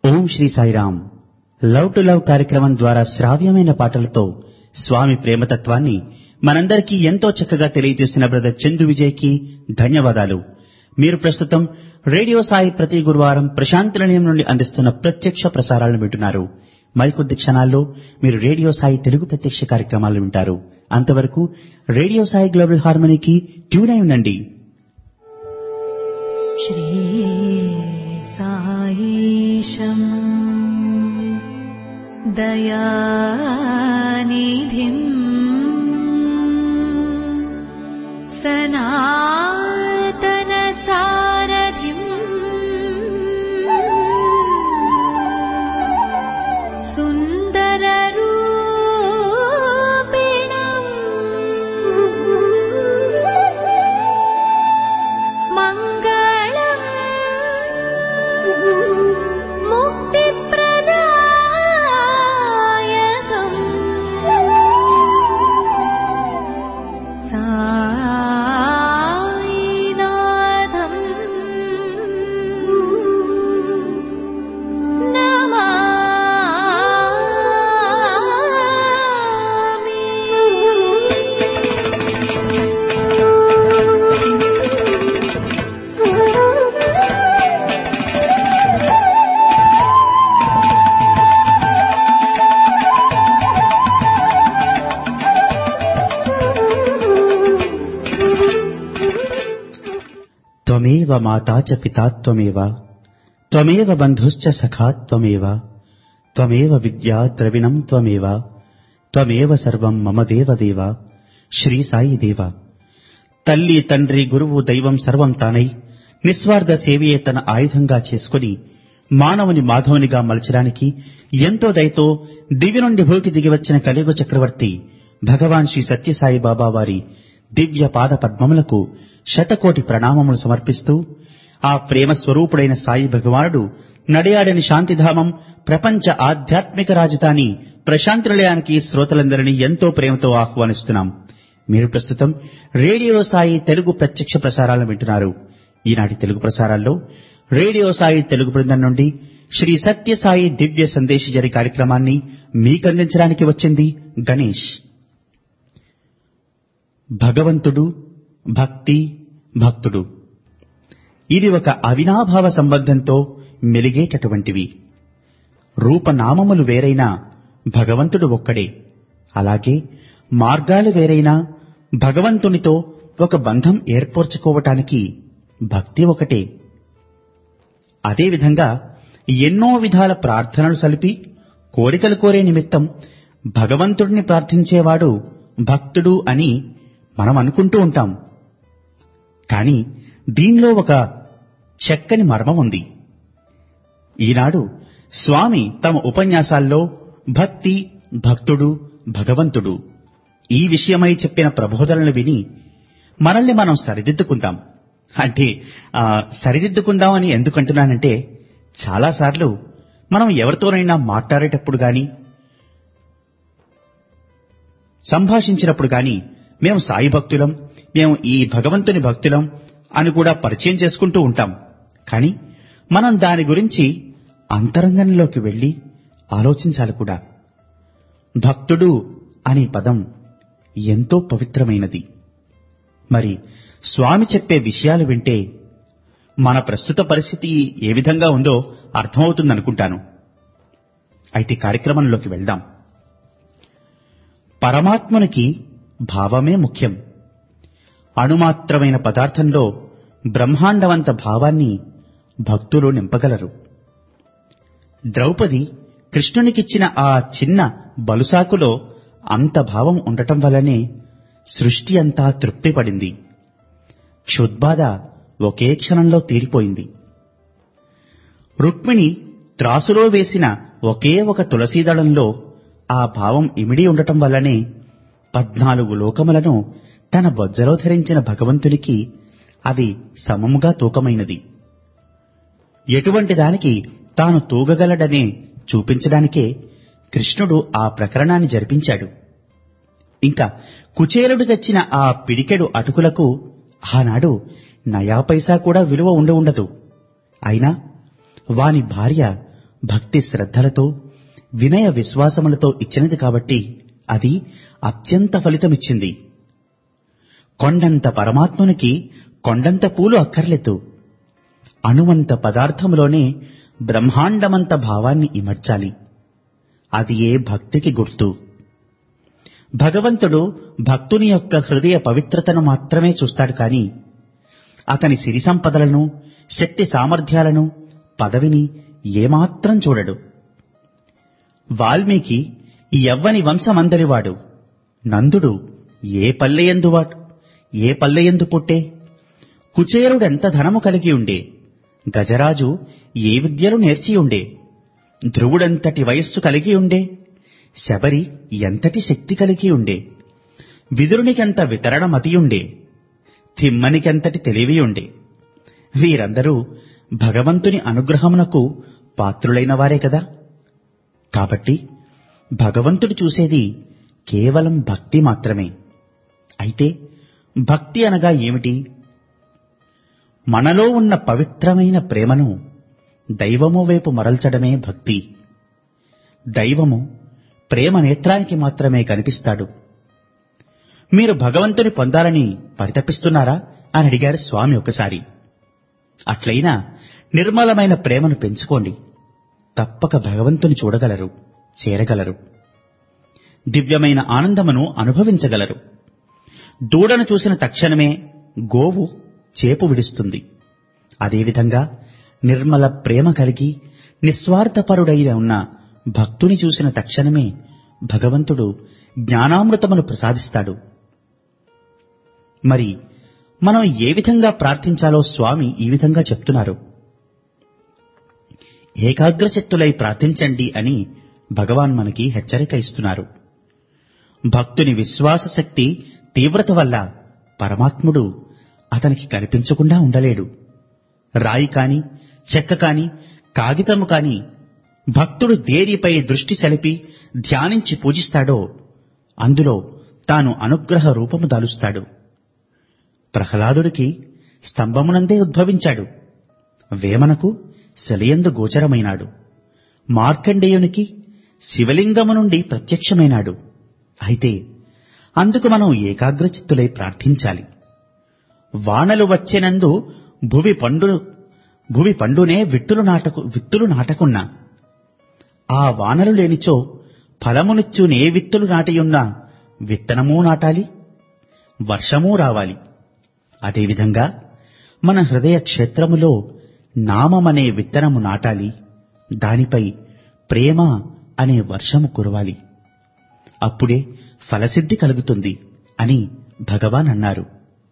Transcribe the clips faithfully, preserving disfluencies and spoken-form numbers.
Om Sri Sairam. Love to love కార్యక్రమం ద్వారా శ్రావ్యమైన పాటలతో స్వామి ప్రేమతత్వాన్ని మనందరికీ ఎంతో చక్కగా తెలియజేసిన బ్రదర్ చందు విజయ్ కి ధన్యవాదాలు. మీరు ప్రస్తుతం రేడియో సాయి ప్రతి గురువారం ప్రశాంతి నిలయం నుండి అందిస్తున్న ప్రత్యక్ష ప్రసారాలను వింటున్నారు. మరికొద్ది క్షణాల్లో మీరు రేడియో సాయి తెలుగు ప్రత్యక్ష కార్యక్రమాలు వింటారు. అంతవరకు రేడియో సాయి గ్లోబల్ హార్మనీకి ట్యూన్ అయి ఉండండి. శ్రీ సాయిశం దయానిధిం సనాతన సారథిం సుందర రూపిణం మంగళం ముక్తి ప్రదాయకం సాయినాథం నమామి. త్వమేవ మాతా చ పితా త్వమేవ త్వమేవ బంధుశ్చ సఖా త్వమేవ త్వమేవ విద్యా ద్రవిణం త్వమేవ త్వమేవ సర్వం మమ దేవదేవ. శ్రీ సాయి దేవ. తల్లి తండ్రి గురువు దైవం సర్వం తానై నిస్వార్థ సేవయే తన ఆయుధంగా చేసుకుని మానవుని మాధవునిగా మలచడానికి ఎంతో దయతో దివి నుండి భూకి దిగివచ్చిన కలియుగ చక్రవర్తి భగవాన్ శ్రీ సత్యసాయి బాబా వారి దివ్య పాద పద్మములకు శతకోటి ప్రణామములు సమర్పిస్తూ, ఆ ప్రేమ స్వరూపుడైన సాయి భగవానుడు నడియాడని శాంతిధామం ప్రపంచ ఆధ్యాత్మిక రాజధాని ప్రశాంతి నిలయానికి శ్రోతలందరినీ ఎంతో ప్రేమతో ఆహ్వానిస్తున్నాం. మీరు ప్రస్తుతం రేడియో సాయి తెలుగు ప్రత్యక్ష ప్రసారాలను వింటున్నారు. ఈనాటి తెలుగు ప్రసారాల్లో రేడియో సాయి తెలుగు బృందం నుండి శ్రీ సత్యసాయి దివ్య సందేశజరి కార్యక్రమాన్ని మీకందించడానికి వచ్చింది గణేష్. భగవంతుడు, భక్తి, భక్తుడు ఇది ఒక అవినాభావ సంబంధంతో మెలిగేటటువంటివి. రూపనామములు వేరైనా భగవంతుడు ఒక్కడే. అలాగే మార్గాలు వేరైనా భగవంతునితో ఒక బంధం ఏర్పరచుకోవటానికి భక్తి ఒకటే. అదేవిధంగా ఎన్నో విధాల ప్రార్థనలు సలిపి కోరికలు కోరే నిమిత్తం భగవంతుడిని ప్రార్థించేవాడు భక్తుడు అని మనం అనుకుంటూ ఉంటాం. కానీ దీనిలో ఒక చక్కని మర్మం ఉంది. ఈనాడు స్వామి తమ ఉపన్యాసాల్లో భక్తి, భక్తుడు, భగవంతుడు ఈ విషయమై చెప్పిన ప్రబోధనలు విని మనల్ని మనం సరిదిద్దుకుందాం. అంటే ఆ సరిదిద్దుకుందాం అని ఎందుకంటున్నానంటే, చాలాసార్లు మనం ఎవరితోనైనా మాట్లాడేటప్పుడు గాని సంభాషించినప్పుడు గాని మేము సాయి భక్తులం, మేము ఈ భగవంతుని భక్తులం అని కూడా పరిచయం చేసుకుంటూ ఉంటాం. కానీ మనం దాని గురించి అంతరంగంలోకి వెళ్లి ఆలోచించాలి కూడా. భక్తుడు అనే పదం ఎంతో పవిత్రమైనది. మరి స్వామి చెప్పే విషయాలు వింటే మన ప్రస్తుత పరిస్థితి ఏ విధంగా ఉందో అర్థమవుతుందనుకుంటాను. అయితే కార్యక్రమంలోకి వెళ్దాం. పరమాత్మనికి భావమే ముఖ్యం. అణుమాత్రమైన పదార్థంలో బ్రహ్మాండవంత భావాన్ని భక్తులు నింపగలరు. ద్రౌపది కృష్ణునికిచ్చిన ఆ చిన్న బలుసాకులో అంత భావం ఉండటం వల్లనే సృష్టి అంతా తృప్తిపడింది. క్షుద్బాధ ఒకే క్షణంలో తీరిపోయింది. రుక్మిణి త్రాసులో వేసిన ఒకే ఒక తులసీదళంలో ఆ భావం ఇమిడి ఉండటం వల్లనే పద్నాలుగు లోకములను తన బొజ్జలో ధరించిన భగవంతునికి అది సమముగా తూకమైనది. ఎటువంటి దానికి తాను తూగగలడనే చూపించడానికే కృష్ణుడు ఆ ప్రకరణాన్ని జరిపించాడు. ఇంకా కుచేలుడు తెచ్చిన ఆ పిడికెడు అటుకులకు ఆనాడు నయా పైసా కూడా విలువ ఉండి ఉండదు. అయినా వాని భార్య భక్తి శ్రద్ధలతో వినయ విశ్వాసములతో ఇచ్చినది కాబట్టి అది అత్యంత ఫలితమిచ్చింది. కొండంత పరమాత్మునికి కొండంత పూలు అక్కర్లేదు. అణువంత పదార్థములోనే బ్రహ్మాండమంత భావాన్ని ఇమర్చాలి. అది ఏ భక్తికి గుర్తు. భగవంతుడు భక్తుని యొక్క హృదయ పవిత్రతను మాత్రమే చూస్తాడు కాని అతని సిరి సంపదలను, శక్తి సామర్థ్యాలను, పదవిని ఏమాత్రం చూడడు. వాల్మీకి యవ్వని వంశమందరివాడు. నందుడు ఏ పల్లెయందువాడు ఏ పల్లెయందు పుట్టే. కుచేరుడెంత ధనము కలిగి ఉండే. గజరాజు ఏ విద్యలు నేర్చియుండే. ధ్రువుడంతటి వయస్సు కలిగి ఉండే. శబరి ఎంతటి శక్తి కలిగి ఉండే. విదురునికెంత వితరణ మతియుండే. తిమ్మనికెంతటి తెలివియుండే. వీరందరూ భగవంతుని అనుగ్రహమునకు పాత్రులైన వారే కదా. కాబట్టి భగవంతుడు చూసేది కేవలం భక్తి మాత్రమే. అయితే భక్తి అనగా ఏమిటి? మనలో ఉన్న పవిత్రమైన ప్రేమను దైవము వైపు మరల్చడమే భక్తి. దైవము ప్రేమ నేత్రానికి మాత్రమే కనిపిస్తాడు. మీరు భగవంతుని పొందాలని పరితపిస్తున్నారా అని అడిగారు స్వామి ఒకసారి. అట్లయినా నిర్మలమైన ప్రేమను పెంచుకోండి. తప్పక భగవంతుని చూడగలరు, చేరగలరు. దివ్యమైన ఆనందమును అనుభవించగలరు. దూడను చూసిన తక్షణమే గోవు చేపు విడుస్తుంది. అదేవిధంగా నిర్మల ప్రేమ కలిగి నిస్వార్థపరుడైన ఉన్న భక్తుని చూసిన తక్షణమే భగవంతుడు జ్ఞానామృతమును ప్రసాదిస్తాడు. మరి మనం ఏ విధంగా ప్రార్థించాలో స్వామి ఈ విధంగా చెప్తున్నారు. ఏకాగ్రచిత్తులై ప్రార్థించండి అని భగవాన్ మనకి హెచ్చరిక ఇస్తున్నారు. భక్తుని విశ్వాస శక్తి తీవ్రత వల్ల పరమాత్ముడు అతనికి కనిపించకుండా ఉండలేడు. రాయి కాని, చెక్క కాని, కాగితము కాని భక్తుడు దేనిపై దృష్టి సెలిపి ధ్యానించి పూజిస్తాడో అందులో తాను అనుగ్రహ రూపము దాలుస్తాడు. ప్రహ్లాదుడికి స్తంభమునందే ఉద్భవించాడు. వేమనకు శలియందు గోచరమైనాడు. మార్కండేయునికి శివలింగము నుండి ప్రత్యక్షమైనాడు. అయితే అందుకు మనం ఏకాగ్రచిత్తులై ప్రార్థించాలి. వానలు వచ్చేనందు భువి పండు భువి పండునే విట్టులు నాటకు విత్తులు నాటకున్నా. ఆ వానలు లేనిచో ఫలమునిచ్చునే విత్తులు నాటియున్నా విత్తనమూ నాటాలి, వర్షమూ రావాలి. అదేవిధంగా మన హృదయ క్షేత్రములో నామమనే విత్తనము నాటాలి. దానిపై ప్రేమ అనే వర్షము కురవాలి. అప్పుడే ఫలసిద్ధి కలుగుతుంది అని భగవాన్ అన్నారు.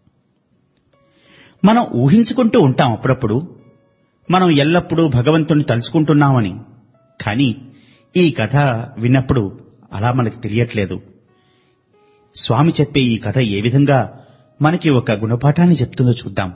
మనం ఊహించుకుంటూ ఉంటాం అప్పుడప్పుడు మనం ఎల్లప్పుడూ భగవంతుని తలుచుకుంటున్నామని. కానీ ఈ కథ విన్నప్పుడు అలా మనకు తెలియట్లేదు. స్వామి చెప్పే ఈ కథ ఏ విధంగా మనకి ఒక గుణపాఠాన్ని చెప్తుందో చూద్దాం.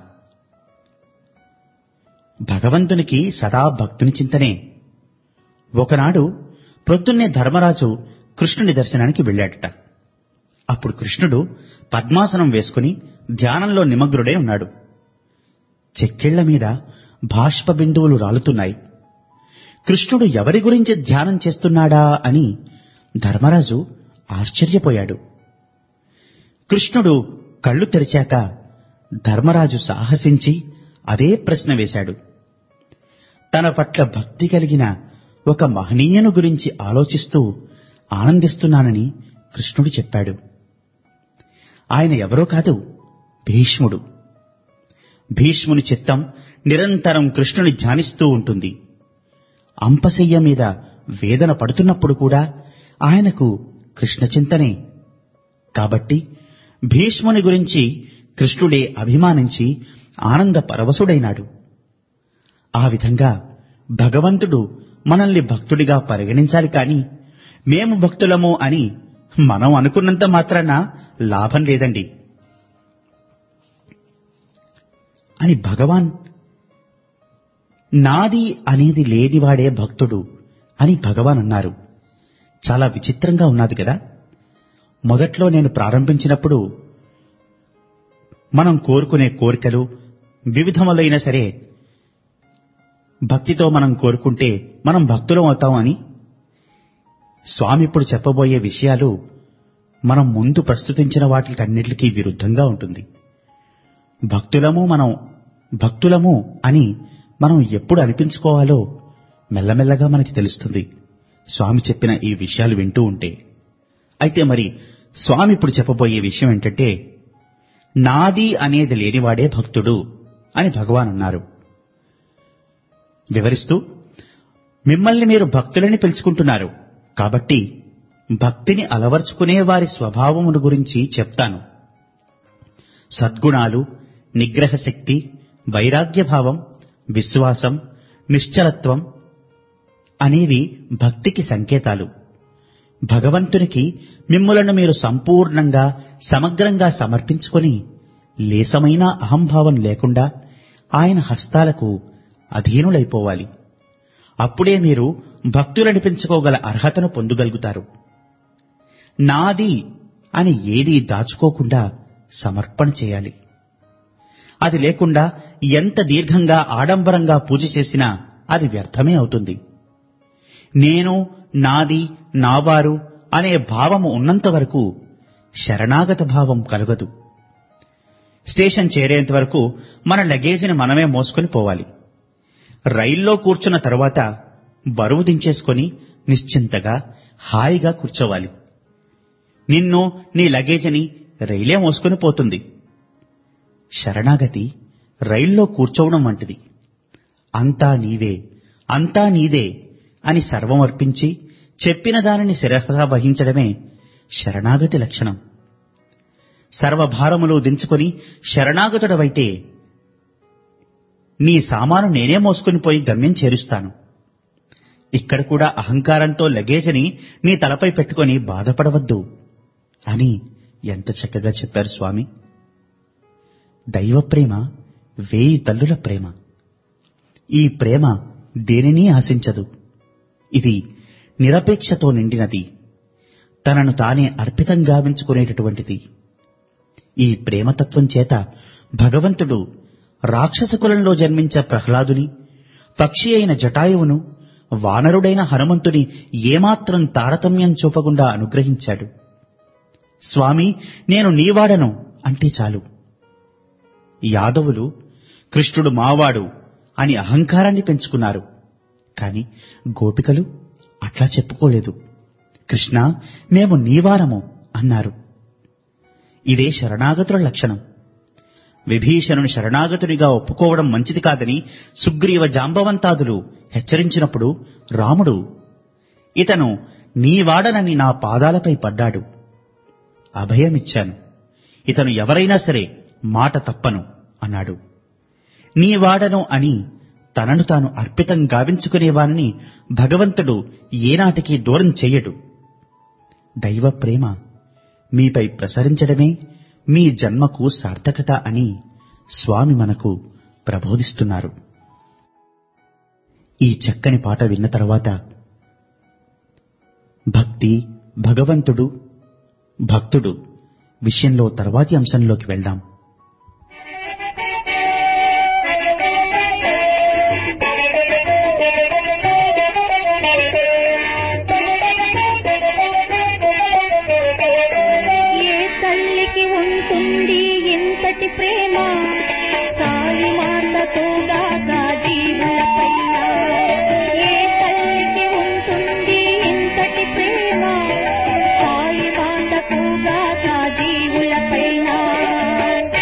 భగవంతునికి సదా భక్తుని చింతనే. ఒకనాడు ప్రొద్దున్నే ధర్మరాజు కృష్ణుని దర్శనానికి వెళ్ళాడట. అప్పుడు కృష్ణుడు పద్మాసనం వేసుకుని ధ్యానంలో నిమగ్నుడై ఉన్నాడు. చెక్కిళ్ల మీద బాష్ప బిందువులు రాలుతున్నాయి. కృష్ణుడు ఎవరి గురించి ధ్యానం చేస్తున్నాడా అని ధర్మరాజు ఆశ్చర్యపోయాడు. కృష్ణుడు కళ్ళు తెరిచాక ధర్మరాజు సాహసించి అదే ప్రశ్న వేశాడు. తన పట్ల భక్తి కలిగిన ఒక మహనీయుని గురించి ఆలోచిస్తూ ఆనందిస్తున్నానని కృష్ణుడు చెప్పాడు. ఆయన ఎవరో కాదు, భీష్ముడు. భీష్ముని చిత్తం నిరంతరం కృష్ణుని ధ్యానిస్తూ ఉంటుంది. అంపశయ్య మీద వేదన పడుతున్నప్పుడు కూడా ఆయనకు కృష్ణ చింతనే. కాబట్టి భీష్ముని గురించి కృష్ణుడే అభిమానించి ఆనంద పరవశుడైనాడు. ఆ విధంగా భగవంతుడు మనల్ని భక్తుడిగా పరిగణించాలి కాని మేము భక్తులము అని మనం అనుకున్నంత మాత్రాన లాభం లేదండి అని భగవాన్. నాది అనేది లేనివాడే భక్తుడు అని భగవాన్ అన్నారు. చాలా విచిత్రంగా ఉన్నది కదా. మొదట్లో నేను ప్రారంభించినప్పుడు మనం కోరుకునే కోరికలు వివిధములైన సరే భక్తితో మనం కోరుకుంటే మనం భక్తులం అవుతాం అని? స్వామి ఇప్పుడు చెప్పబోయే విషయాలు మనం ముందు ప్రస్తుతించిన వాటికన్నిటికీ విరుద్ధంగా ఉంటుంది. భక్తులము మనం భక్తులము అని మనం ఎప్పుడు అనిపించుకోవాలో మెల్లమెల్లగా మనకి తెలుస్తుంది స్వామి చెప్పిన ఈ విషయాలు వింటూ ఉంటే. అయితే మరి స్వామి ఇప్పుడు చెప్పబోయే విషయం ఏంటంటే, నాది అనేది లేనివాడే భక్తుడు అని భగవాన్ అన్నారు. వివరిస్తూ, మిమ్మల్ని మీరు భక్తులని పిలుచుకుంటున్నారు కాబట్టి భక్తిని అలవర్చుకునే వారి స్వభావమును గురించి చెప్తాను. సద్గుణాలు, నిగ్రహ శక్తి, వైరాగ్యభావం, విశ్వాసం, నిశ్చలత్వం అనేవి భక్తికి సంకేతాలు. భగవంతునికి మిమ్ములను మీరు సంపూర్ణంగా సమగ్రంగా సమర్పించుకొని లేసమైనా అహంభావం లేకుండా ఆయన హస్తాలకు అధీనులైపోవాలి. అప్పుడే మీరు భక్తులనిపించుకోగల అర్హతను పొందగలుగుతారు. నాది అని ఏదీ దాచుకోకుండా సమర్పణ చేయాలి. అది లేకుండా ఎంత దీర్ఘంగా ఆడంబరంగా పూజ చేసినా అది వ్యర్థమే అవుతుంది. నేను, నాది, నావారు అనే భావము ఉన్నంత వరకు శరణాగత భావం కలగదు. స్టేషన్ చేరేంత వరకు మన లగేజీని మనమే మోసుకొని పోవాలి. రైల్లో కూర్చున్న తరువాత బరువు దించేసుకొని నిశ్చింతగా హాయిగా కూర్చోవాలి. నిన్ను, నీ లగేజీని రైలే మోసుకొని పోతుంది. శరణాగతి రైల్లో కూర్చోవడం వంటిది. అంతా నీవే, అంతా నీదే అని సర్వమర్పించి చెప్పిన దానిని శిరసా వహించడమే శరణాగతి లక్షణం. సర్వభారములు దించుకొని శరణాగతుడవైతే నీ సామాను నేనే మోసుకుని పోయి గమ్యం చేరుస్తాను. ఇక్కడ కూడా అహంకారంతో లగేజీని నీ తలపై పెట్టుకొని బాధపడవద్దు అని ఎంత చక్కగా చెప్పారు స్వామి. దైవ ప్రేమ వేయి తల్లుల ప్రేమ. ఈ ప్రేమ దేనినీ ఆశించదు. ఇది నిరపేక్షతో నిండినది. తనను తానే అర్పితం గావించుకునేటటువంటిది. ఈ ప్రేమతత్వం చేత భగవంతుడు రాక్షస కులంలో జన్మించే ప్రహ్లాదుని, పక్షి అయిన జటాయువును, వానరుడైన హనుమంతుని ఏమాత్రం తారతమ్యం చూపకుండా అనుగ్రహించాడు. స్వామి, నేను నీవాడను అంటే చాలు. యాదవులు కృష్ణుడు మావాడు అని అహంకారాన్ని పెంచుకున్నారు. కాని గోపికలు అట్లా చెప్పుకోలేదు. కృష్ణ, మేము నీవారము అన్నారు. ఇదే శరణాగతుల లక్షణం. విభీషణుని శరణాగతునిగా ఒప్పుకోవడం మంచిది కాదని సుగ్రీవ జాంబవంతాదులు హెచ్చరించినప్పుడు రాముడు, ఇతను నీవాడనని నా పాదాలపై పడ్డాడు, అభయమిచ్చాను, ఇతను ఎవరైనా సరే మాట తప్పను అన్నాడు. నీవాడను అని తనను తాను అర్పితం గావించుకునేవారిని భగవంతుడు ఏనాటికి దూరం చెయ్యడు. దైవ ప్రేమ మీపై ప్రసరించడమే మీ జన్మకు సార్థకత అని స్వామి మనకు ప్రబోధిస్తున్నారు. ఈ చక్కని పాట విన్న తర్వాత భక్తి, భగవంతుడు, భక్తుడు విషయంలో తర్వాతి అంశంలోకి వెళ్దాం. ప్రేమ సాయి మాతతో గాగా జీవులపైన, ఏ తల్లికి ఉంటుంది ఇంతటి ప్రేమ సాయి మాతతో గాగా జీవులపైన.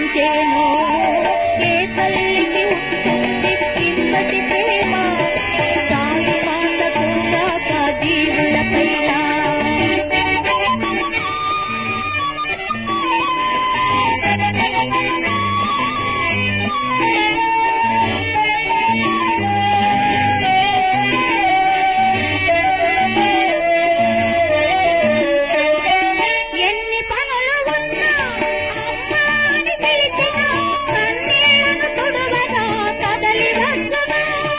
పంచేను. ఏ తల్లికి ఉంటుంది ఇంతటి ప్రేమ సాయి మాతకు గాక జీవుల పైన. ఎన్ని పనులు ఉన్నా అమ్మాని పిలిచినా కన్నీళ్లను తుడవగా కదలి వచ్చునా.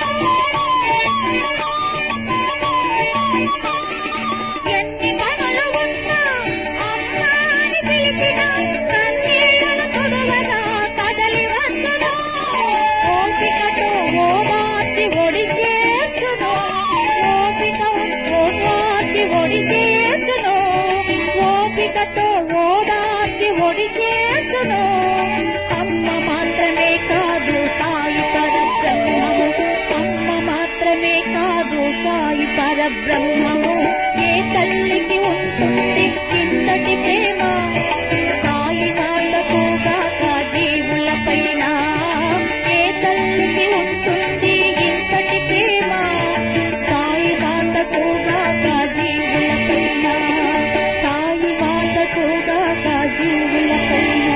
ఎన్ని పనులు ఉన్నా అమ్మాని పిలిచినా కన్నీళ్లను తుడవగా కదలి వచ్చునా. ఓపికతో ఓదార్చి ఒడి చేర్చును. ఓపిక ఓదార్చి ఒడి చేర్చును. ఓపికతో ఓదార్చి ఒడి చేర్చును. అమ్మ మాత్రమే కాదు సాయి పరబ్రహ్మము. అమ్మ మాత్రమే కాదు సాయి పరబ్రహ్మము. ఏ తల్లికి ఉంటుంది ఇంతటి ప్రేమ సాయి మాతకు గాక జీవుల పైన. ఏ తల్లికి ఉంటుంది ఇంతటి ప్రేమ సాయి మాతకు గాక జీవుల పైన. సాయి మాతకు గాక జీవుల పైన.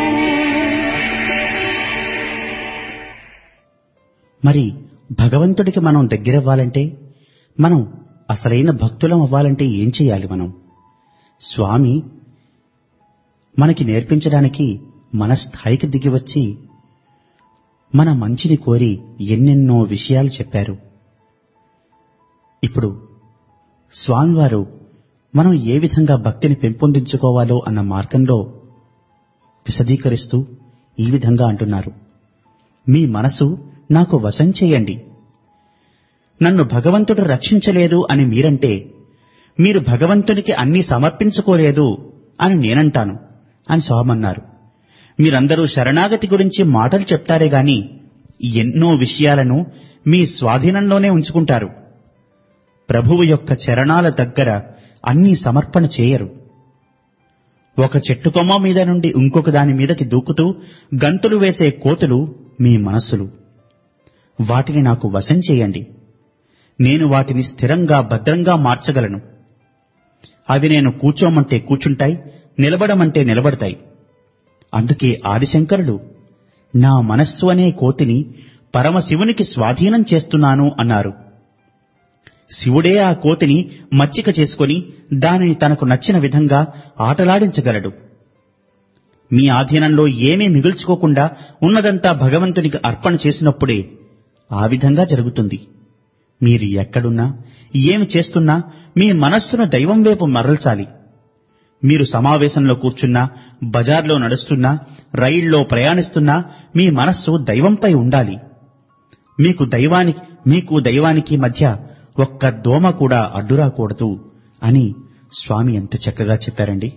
మరి భగవంతుడికి మనం దగ్గరవ్వాలంటే, మనం అసలైన భక్తులం అవ్వాలంటే ఏం చేయాలి? మనం స్వామి మనకి నేర్పించడానికి మన స్థాయికి దిగి వచ్చి మన మంచిని కోరి ఎన్నెన్నో విషయాలు చెప్పారు. ఇప్పుడు స్వామివారు మనం ఏ విధంగా భక్తిని పెంపొందించుకోవాలో అన్న మార్గంలో విశదీకరిస్తూ ఈ విధంగా అంటున్నారు. మీ మనసు నాకు వశం చేయండి. నన్ను భగవంతుడు రక్షించలేదు అని మీరంటే, మీరు భగవంతునికి అన్నీ సమర్పించుకోలేదు అని నేనంటాను అని స్వామన్నారు. మీరందరూ శరణాగతి గురించి మాటలు చెప్తారే గాని ఎన్నో విషయాలను మీ స్వాధీనంలోనే ఉంచుకుంటారు. ప్రభువు యొక్క చరణాల దగ్గర అన్నీ సమర్పణ చేయరు. ఒక చెట్టు కొమ్మ మీద నుండి ఇంకొక దాని మీదకి దూకుతూ గంతులు వేసే కోతులు మీ మనస్సులు. వాటిని నాకు వశం చేయండి. నేను వాటిని స్థిరంగా భద్రంగా మార్చగలను. అవి నేను కూర్చోమంటే కూర్చుంటాయి, నిలబడమంటే నిలబడతాయి. అందుకే ఆదిశంకరులు నా మనస్సు అనే కోతిని పరమశివునికి స్వాధీనం చేస్తున్నాను అన్నారు. శివుడే ఆ కోతిని మచ్చిక చేసుకుని దానిని తనకు నచ్చిన విధంగా ఆటలాడించగలడు. మీ ఆధీనంలో ఏమీ మిగుల్చుకోకుండా ఉన్నదంతా భగవంతునికి అర్పణ చేసినప్పుడే ఆ విధంగా జరుగుతుంది. మీరు ఎక్కడున్నా ఏమి చేస్తున్నా మీ మనస్సును దైవం వైపు మరల్చాలి. మీరు సమావేశంలో కూర్చున్నా, బజార్లో నడుస్తున్నా, రైల్లో ప్రయాణిస్తున్నా మీ మనస్సు దైవంపై ఉండాలి. మీకు దైవానికి మీకు దైవానికి మధ్య ఒక్క దోమ కూడా అడ్డురాకూడదు అని స్వామి ఎంత చక్కగా చెప్పారండి.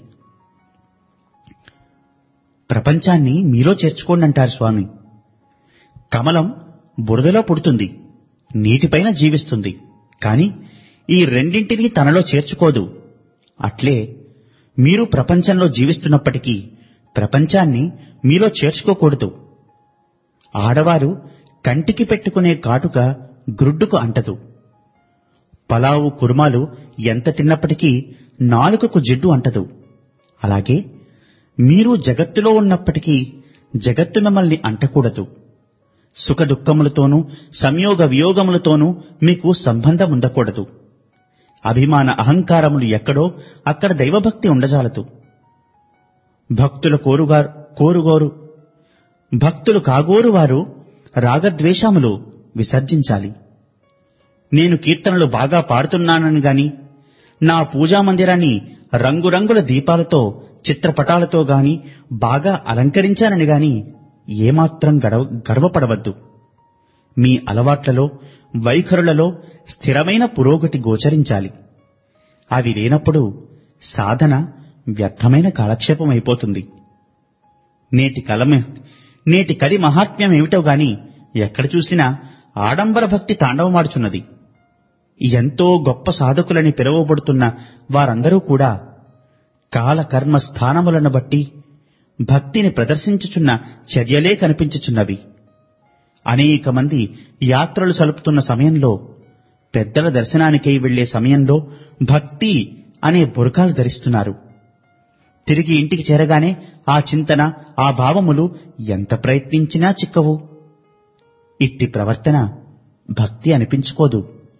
ప్రపంచాన్ని మీలో చేర్చుకోండి అంటారు స్వామి. కమలం బురదలో పుడుతుంది, నీటిపైన జీవిస్తుంది, కాని ఈ రెండింటినీ తనలో చేర్చుకోదు. అట్లే మీరు ప్రపంచంలో జీవిస్తున్నప్పటికీ ప్రపంచాన్ని మీలో చేర్చుకోకూడదు. ఆడవారు కంటికి పెట్టుకునే కాటుక గ్రుడ్డుకు అంటదు. పలావు కుర్మాలు ఎంత తిన్నప్పటికీ నాలుకకు జిడ్డు అంటదు. అలాగే మీరు జగత్తులో ఉన్నప్పటికీ జగత్తు మిమ్మల్ని అంటకూడదు. సుఖదుఖములతోనూ సంయోగ వియోగములతోనూ మీకు సంబంధం ఉండకూడదు. అభిమాన అహంకారములు ఎక్కడో అక్కడ దైవభక్తి ఉండజాలదు. భక్తుల కోరుగారు కోరుగోరు భక్తులు కాగోరు వారు రాగద్వేషములు విసర్జించాలి. నేను కీర్తనలు బాగా పాడుతున్నానని గాని, నా పూజా మందిరాన్ని రంగురంగుల దీపాలతో చిత్రపటాలతో గాని బాగా అలంకరించానని గాని ఏమాత్రం గర్వ గర్వపడవద్దు. మీ అలవాట్లలో వైఖరులలో స్థిరమైన పురోగతి గోచరించాలి. అవి లేనప్పుడు సాధన వ్యర్థమైన కాలక్షేపం అయిపోతుంది. నేటి కలమ నేటి కలి మహాత్మ్యం ఏమిటో గాని ఎక్కడ చూసినా ఆడంబర భక్తి తాండవమాడుచున్నది. ఎంతో గొప్ప సాధకులని పిలువబడుతున్న వారందరూ కూడా కాలకర్మ స్థానములను బట్టి భక్తిని ప్రదర్శించుచున్న చర్యలే కనిపించుచున్నవి. అనేక మంది యాత్రలు సలుపుతున్న సమయంలో, పెద్దల దర్శనానికై వెళ్లే సమయంలో భక్తి అనే బురకాలు ధరిస్తున్నారు. తిరిగి ఇంటికి చేరగానే ఆ చింతన, ఆ భావములు ఎంత ప్రయత్నించినా చిక్కవు. ఇట్టి ప్రవర్తన భక్తి అనిపించుకోదు.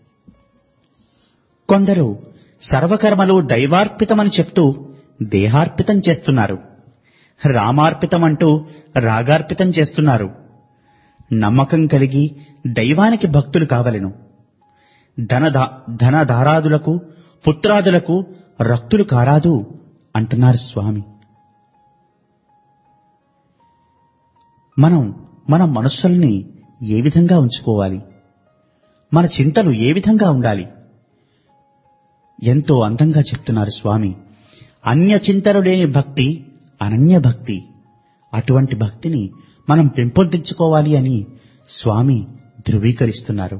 కొందరు సర్వకర్మలు దైవార్పితమని చెప్తూ దేహార్పితం చేస్తున్నారు. రామార్పితమంటూ రాగార్పితం చేస్తున్నారు. నమ్మకం కలిగి దైవానికి భక్తులు కావలెను. ధనదా ధనధారాదులకు పుత్రాదులకు రక్తులు కారాదు అంటున్నారు స్వామి. మనం మన మనస్సుల్ని ఏ విధంగా ఉంచుకోవాలి? మన చింతలు ఏ విధంగా ఉండాలి? ఎంతో అందంగా చెప్తున్నారు స్వామి. అన్య చింతలు లేని భక్తి అనన్య భక్తి. అటువంటి భక్తిని మనం పెంపొందించుకోవాలి అని స్వామి ధృవీకరిస్తున్నారు.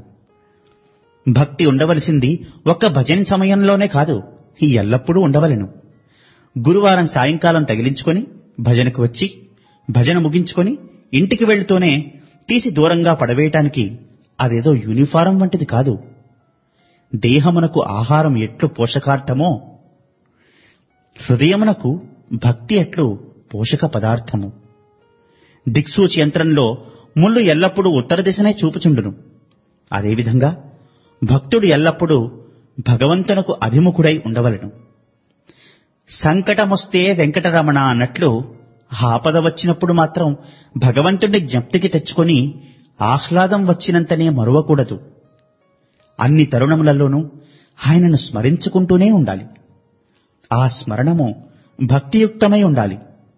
భక్తి ఉండవలసింది ఒక్క భజన సమయంలోనే కాదు, ఈ ఎల్లప్పుడూ ఉండవలెను. గురువారం సాయంకాలం తగిలించుకొని భజనకు వచ్చి భజన ముగించుకొని ఇంటికి వెళ్తూనే తీసి దూరంగా పడవేయటానికి అదేదో యూనిఫారం వంటిది కాదు. దేహమునకు ఆహారం ఎట్లు పోషకార్థమో, హృదయమునకు భక్తి ఎట్లు పోషక పదార్థము. దిక్సూచి యంత్రంలో ముళ్ళు ఎల్లప్పుడూ ఉత్తర దిశనే చూపుచుండును. అదేవిధంగా భక్తుడు ఎల్లప్పుడూ భగవంతునకు అభిముఖుడై ఉండవలెను. సంకటమొస్తే వెంకటరమణ అన్నట్లు ఆపద వచ్చినప్పుడు మాత్రం భగవంతుడి జ్ఞప్తికి తెచ్చుకొని ఆహ్లాదం వచ్చినంతనే మరువకూడదు. అన్ని తరుణములలోనూ ఆయనను స్మరించుకుంటూనే ఉండాలి. ఆ స్మరణము భక్తియుక్తమై ఉండాలి.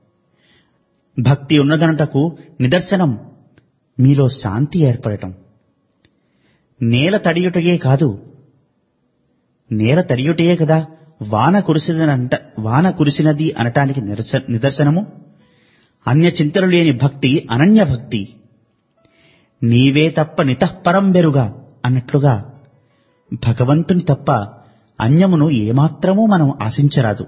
భక్తి ఉన్నదనుటకు నిదర్శనం మీలో శాంతి ఏర్పడటం. నేల తడియుటయే కాదు, నేల తడియుటయే కదా వాన కురిసినంట వాన కురిసినది అనటానికి నిదర్శనము. అన్య చింతలు లేని భక్తి అనన్య భక్తి. నీవే తప్ప నితఃపరం బెరుగా అన్నట్లుగా భగవంతుని తప్ప అన్యమును ఏమాత్రమూ మనం ఆశించరాదు.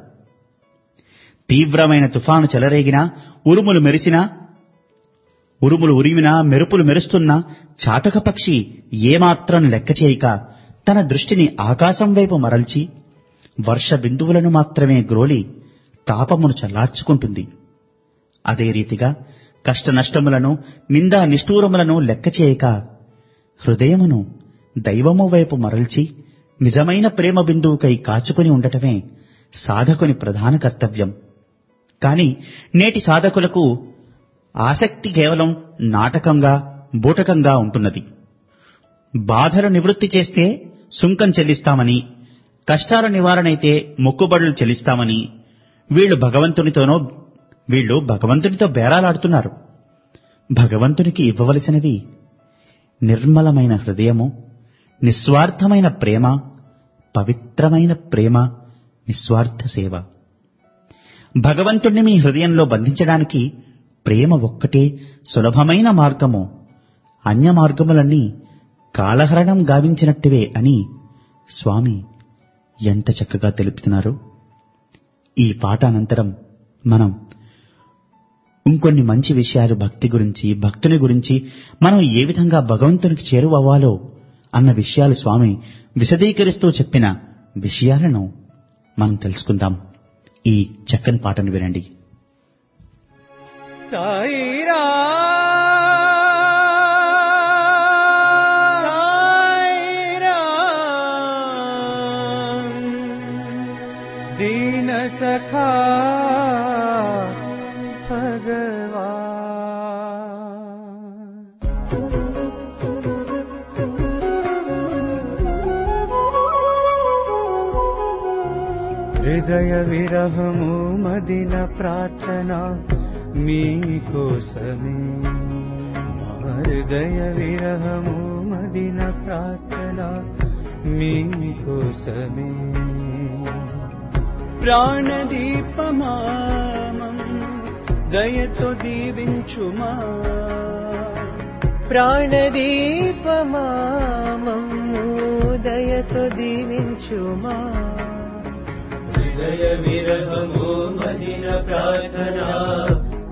తీవ్రమైన తుఫాను చెలరేగినా, ఉరుములు మెరిసినా, ఉరుములు ఉరిమినా, మెరుపులు మెరుస్తున్నా చాతక పక్షి ఏమాత్రం లెక్క చేయక తన దృష్టిని ఆకాశం వైపు మరల్చి వర్ష బిందువులను మాత్రమే గ్రోలి తాపమును చల్లార్చుకుంటుంది. అదే రీతిగా కష్టనష్టములను, నిందా నిష్ఠూరములను లెక్క చేయక హృదయమును దైవము వైపు మరల్చి నిజమైన ప్రేమ బిందువుకై కాచుకుని ఉండటమే సాధకుని ప్రధాన కర్తవ్యం. కాని నేటి సాధకులకు ఆసక్తి కేవలం నాటకంగా, బూటకంగా ఉంటున్నది. బాధలు నివృత్తి చేస్తే సుంకం చెల్లిస్తామని, కష్టాల నివారణైతే మొక్కుబడులు చెల్లిస్తామని వీళ్లు భగవంతునితోనో వీళ్లు భగవంతునితో బేరాలాడుతున్నారు. భగవంతునికి ఇవ్వవలసినవి నిర్మలమైన హృదయము, నిస్వార్థమైన ప్రేమ, పవిత్రమైన ప్రేమ, నిస్వార్థ సేవ. భగవంతుణ్ణి మీ హృదయంలో బంధించడానికి ప్రేమ ఒక్కటే సులభమైన మార్గము. అన్య మార్గములన్నీ కాలహరణం గావించినట్టువే అని స్వామి ఎంత చక్కగా తెలుపుతున్నారు. ఈ పాట అనంతరం మనం ఇంకొన్ని మంచి విషయాలు భక్తి గురించి, భక్తుని గురించి, మనం ఏ విధంగా భగవంతునికి చేరువవ్వాలో అన్న విషయాలు స్వామి విశదీకరిస్తూ చెప్పిన విషయాలను మనం తెలుసుకుందాం. ఈ చక్కని పాటను వినండి. సాయిరా సాయిరా దీన సఖా భగవా హృదయ విరహము మదిన ప్రార్థన మీకోసమే. హృదయ విరహము మదిన ప్రార్థన మీకోసమే. ప్రాణదీపమామం దయతో దీవించుమా. ప్రాణదీపమామం దయతో దీవించుమా. హృదయ విరహము మదిన ప్రార్థన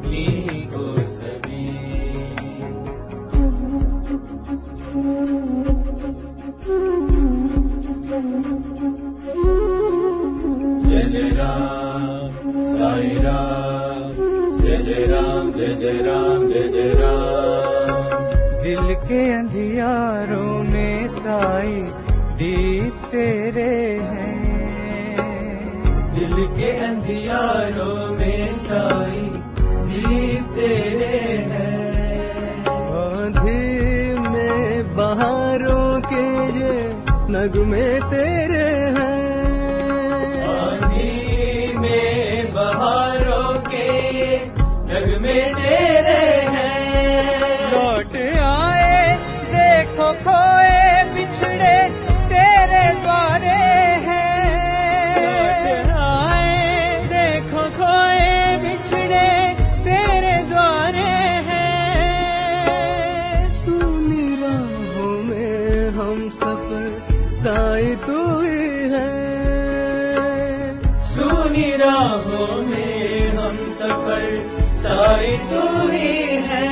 राम जय जय राम। दिल के अंधियारों में साई दीप तेरे हैं, दिल के अंधियारों में साई दीप तेरे हैं। आंधी में बहारों के ये नगमे तेरे हैं, आंधी में बहारों के नगमे तेरे हैं। लौट आए देखो खोए बिछड़े तेरे द्वारे हैं, लौट आए देखो खोए बिछड़े तेरे द्वारे हैं। सुनी राहों में हम सफर साई तू ही है, सुनी राहों में हम सफर साई तू ही है।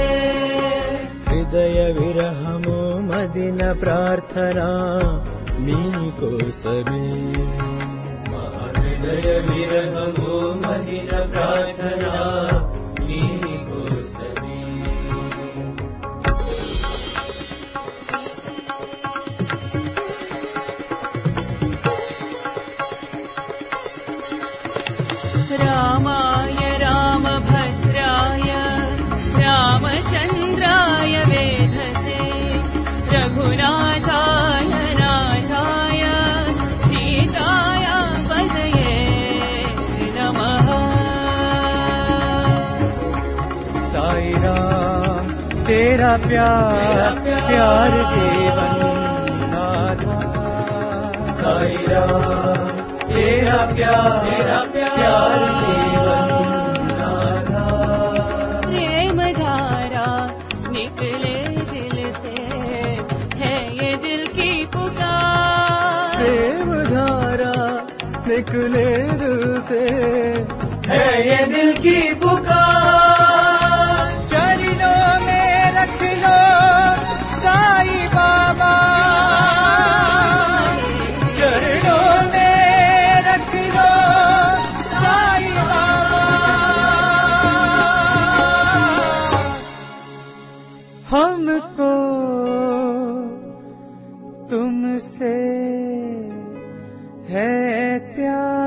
हृदय विरहमो मदिन प्रार्थना नीको समे, हृदय विरहमो मदिन प्रार्थना नीको समे। रामाय रामभद्राय रामचन्द्राय वेधसे, रघुनाथाय नाथाय सीताय पतये नमः। साई राम तेरा प्यार प्यार जीवन नाथा, साई राम तेरा प्यार तेरा प्यार जीवन नाथा। प्रेम धारा निकले दिल से है ये दिल की पुकार, प्रेम धारा निकले दिल से है ये दिल की पुकार। चरणों में रख लो साई बाबा, चरणों में रख लो साई बाबा। हमको तुमसे है प्यार।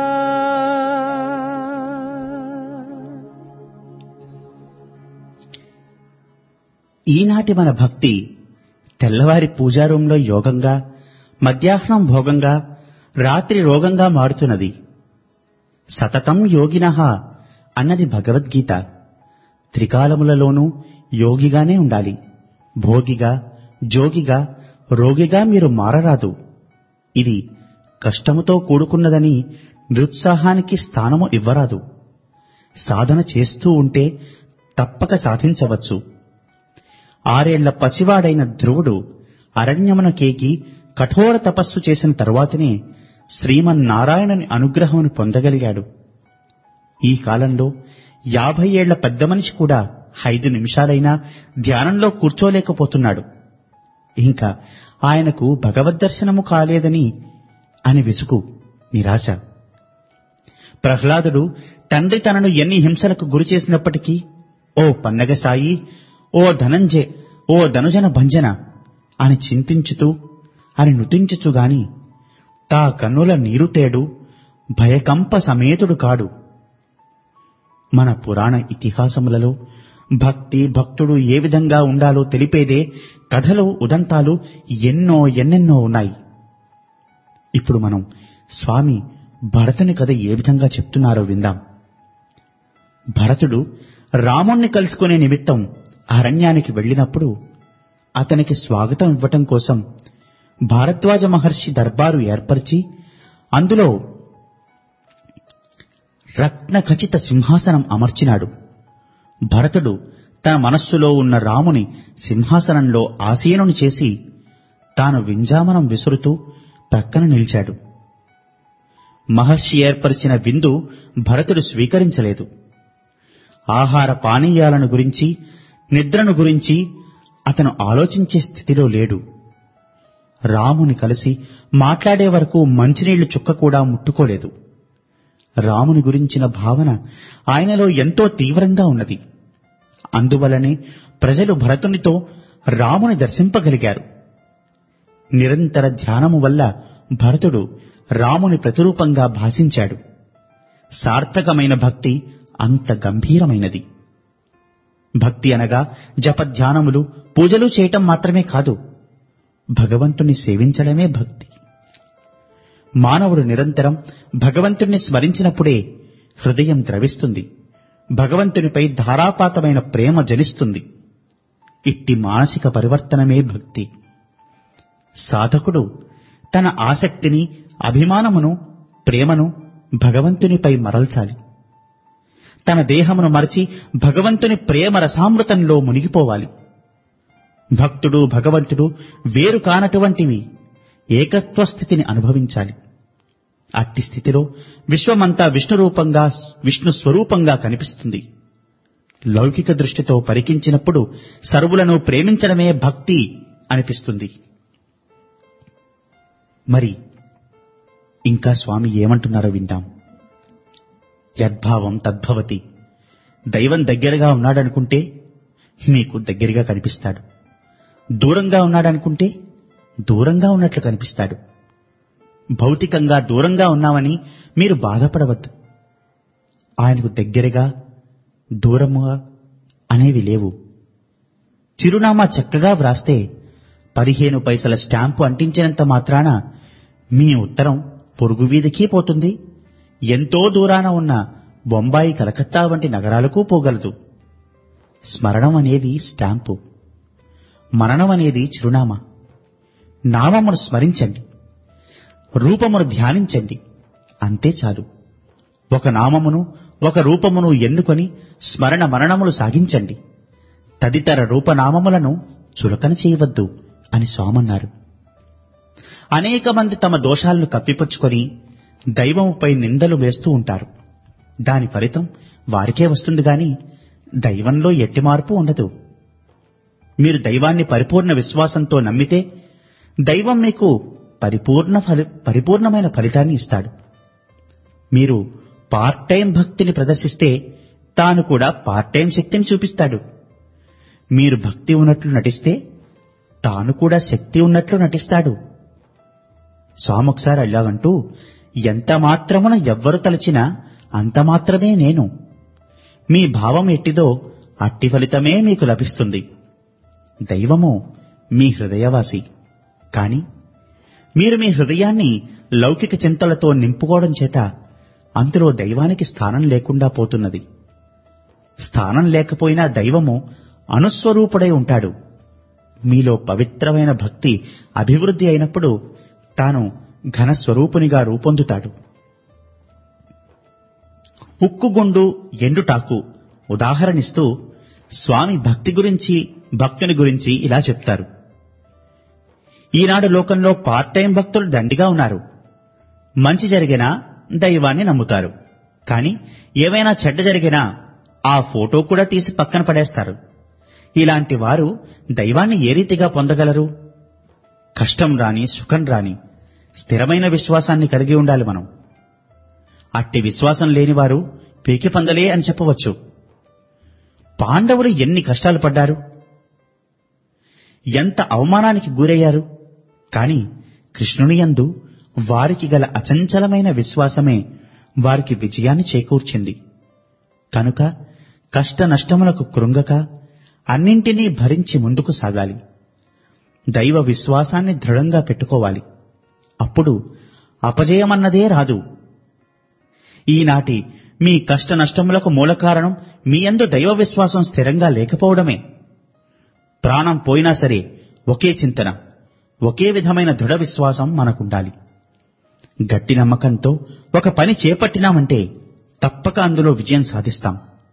ఈనాటి మన భక్తి తెల్లవారి పూజా రూంలో యోగంగా, మధ్యాహ్నం భోగంగా, రాత్రి రోగంగా మారుతున్నది. సతతం యోగినః అన్నది భగవద్గీత. త్రికాలములలోనూ యోగిగానే ఉండాలి. భోగిగా, జోగిగా, రోగిగా మీరు మారరాదు. ఇది కష్టముతో కూడుకున్నదని నిరుత్సాహానికి స్థానము ఇవ్వరాదు. సాధన చేస్తూ ఉంటే తప్పక సాధించవచ్చు. ఆరేళ్ల పసివాడైన ధ్రువుడు అరణ్యమునకేకి కఠోర తపస్సు చేసిన తరువాతనే శ్రీమన్నారాయణుని అనుగ్రహమును పొందగలిగాడు. ఈ కాలంలో యాభై ఏళ్ల పెద్ద మనిషి కూడా ఐదు నిమిషాలైనా ధ్యానంలో కూర్చోలేకపోతున్నాడు. ఇంకా ఆయనకు భగవద్దర్శనము కాలేదని అని విసుగు, నిరాశ. ప్రహ్లాదుడు తండ్రి తనను ఎన్ని హింసలకు గురి చేసినప్పటికీ, ఓ పన్నగ సాయి, ఓ ధనంజయ, ఓ ధనుజన భంజన అని చింతించుతూ అని నుతించుచుగాని తా కన్నుల నీరుతేడు భయకంప సమేతుడు కాడు. మన పురాణ ఇతిహాసములలో భక్తి భక్తుడు ఏ విధంగా ఉండాలో తెలిపేదే కథలు, ఉదంతాలు ఎన్నో ఎన్నెన్నో ఉన్నాయి. ఇప్పుడు మనం స్వామి భరతుని కథ ఏ విధంగా చెప్తున్నారో విందాం. భరతుడు రాముణ్ణి కలుసుకునే నిమిత్తం అరణ్యానికి వెళ్ళినప్పుడు అతనికి స్వాగతం ఇవ్వటం కోసం భారద్వాజ మహర్షి దర్బారు ఏర్పరిచి అందులో రత్నఖచిత సింహాసనం అమర్చినాడు. భరతుడు తన మనస్సులో ఉన్న రాముని సింహాసనంలో ఆసీనుని చేసి తాను వింజామనం విసురుతూ ప్రక్కన నిలిచాడు. మహర్షి ఏర్పరిచిన విందు భరతుడు స్వీకరించలేదు. ఆహార పానీయాలను గురించి, నిద్రను గురించి అతను ఆలోచించే స్థితిలో లేడు. రాముని కలిసి మాట్లాడే వరకు మంచినీళ్లు చుక్క కూడా ముట్టుకోలేదు. రాముని గురించిన భావన ఆయనలో ఎంతో తీవ్రంగా ఉన్నది. అందువలనే ప్రజలు భరతునితో రాముని దర్శింపగలిగారు. నిరంతర ధ్యానము వల్ల భరతుడు రాముని ప్రతిరూపంగా భాషించాడు. సార్థకమైన భక్తి అంత గంభీరమైనది. భక్తి అనగా జపధ్యానములు పూజలు చేయటం మాత్రమే కాదు, భగవంతుని సేవించడమే భక్తి. మానవుడు నిరంతరం భగవంతుణ్ణి స్మరించినప్పుడే హృదయం ద్రవిస్తుంది, భగవంతునిపై ధారాపాతమైన ప్రేమ జనిస్తుంది. ఇట్టి మానసిక పరివర్తనమే భక్తి. సాధకుడు తన ఆసక్తిని, అభిమానమును, ప్రేమను భగవంతునిపై మరల్చాలి. తన దేహమును మరచి భగవంతుని ప్రేమ రసామృతంలో మునిగిపోవాలి. భక్తుడు భగవంతుడు వేరు కానటువంటివి ఏకత్వ స్థితిని అనుభవించాలి. అట్టి స్థితిలో విశ్వమంతా విష్ణు రూపంగా, విష్ణు స్వరూపంగా కనిపిస్తుంది. లౌకిక దృష్టితో పరికించినప్పుడు సర్వులను ప్రేమించడమే భక్తి అనిపిస్తుంది. మరి ఇంకా స్వామి ఏమంటున్నారో విందాం. యద్భావం తద్భవతి. దైవం దగ్గరగా ఉన్నాడనుకుంటే మీకు దగ్గరగా కనిపిస్తాడు, దూరంగా ఉన్నాడనుకుంటే దూరంగా ఉన్నట్లు కనిపిస్తాడు. భౌతికంగా దూరంగా ఉన్నామని మీరు బాధపడవద్దు. ఆయనకు దగ్గరగా, దూరముగా అనేవి లేవు. చిరునామా చక్కగా వ్రాస్తే పదిహేను పైసల స్టాంపు అంటించినంత మాత్రాన మీ ఉత్తరం పొరుగు వీధికి పోతుంది, ఎంతో దూరాన ఉన్న బొంబాయి, కలకత్తా వంటి నగరాలకు పోగలదు. స్మరణం అనేది స్టాంపు, మరణం అనేది చిరునామా. నామమును స్మరించండి, రూపమును ధ్యానించండి, అంతే చాలు. ఒక నామమును, ఒక రూపమును ఎన్నుకొని స్మరణ మరణములు సాగించండి. తదితర రూపనామములను చులకన చేయవద్దు అని స్వామన్నారు. అనేక మంది తమ దోషాలను కప్పిపుచ్చుకొని దైవముపై నిందలు వేస్తూ ఉంటారు. దాని ఫలితం వారికే వస్తుంది గాని దైవంలో ఎట్టి మార్పు ఉండదు. మీరు దైవాన్ని పరిపూర్ణ విశ్వాసంతో నమ్మితే దైవం మీకు పరిపూర్ణ ఫలి పరిపూర్ణమైన ఫలితాన్ని ఇస్తాడు. మీరు పార్ట్ టైం భక్తిని ప్రదర్శిస్తే తాను కూడా పార్ట్ టైం శక్తిని చూపిస్తాడు. మీరు భక్తి ఉన్నట్లు నటిస్తే తాను కూడా శక్తి ఉన్నట్లు నటిస్తాడు. స్వామి ఒకసారి అల్లాగంటూ, ఎంత మాత్రమున ఎవ్వరు తలచినా అంత మాత్రమే నేను. మీ భావం ఎట్టిదో అట్టి ఫలితమే మీకు లభిస్తుంది. దైవము మీ హృదయవాసి. కాని మీరు మీ హృదయాన్ని లౌకిక చింతలతో నింపుకోవడం చేత అందులో దైవానికి స్థానం లేకుండా పోతున్నది. స్థానం లేకపోయినా దైవము అనుస్వరూపుడై ఉంటాడు. మీలో పవిత్రమైన భక్తి అభివృద్ధి అయినప్పుడు తాను ఘనస్వరూపునిగా రూపొందుతాడు. ఉక్కుగుండు, ఎండుటాకు ఉదాహరణిస్తూ స్వామి భక్తి గురించి, భక్తుని గురించి ఇలా చెప్తారు. ఈనాడు లోకంలో పార్ట్ టైం భక్తులు దండిగా ఉన్నారు. మంచి జరిగినా దైవాన్ని నమ్ముతారు, కాని ఏవైనా చెడ్డ జరిగినా ఆ ఫోటో కూడా తీసి పక్కన పడేస్తారు. ఇలాంటి వారు దైవాన్ని ఏ రీతిగా పొందగలరు? కష్టం రాని, సుఖం రాని స్థిరమైన విశ్వాసాన్ని కలిగి ఉండాలి మనం. అట్టి విశ్వాసం లేనివారు పీకి పందలే అని చెప్పవచ్చు. పాండవులు ఎన్ని కష్టాలు పడ్డారు, ఎంత అవమానానికి గురయ్యారు. కాని కృష్ణుని యందు వారికి గల అచంచలమైన విశ్వాసమే వారికి విజయాన్ని చేకూర్చింది. కనుక కష్ట నష్టములకు కృంగక అన్నింటినీ భరించి ముందుకు సాగాలి. దైవ విశ్వాసాన్ని దృఢంగా పెట్టుకోవాలి. అప్పుడు అపజయమన్నదే రాదు. ఈనాటి మీ కష్ట నష్టములకు మూల కారణం మీ యందు దైవ విశ్వాసం స్థిరంగా లేకపోవడమే. ప్రాణం పోయినా సరే ఒకే చింతన, ఒకే విధమైన దృఢ విశ్వాసం మనకుండాలి. గట్టి నమ్మకంతో ఒక పని చేపట్టినామంటే తప్పక అందులో విజయం సాధిస్తాం.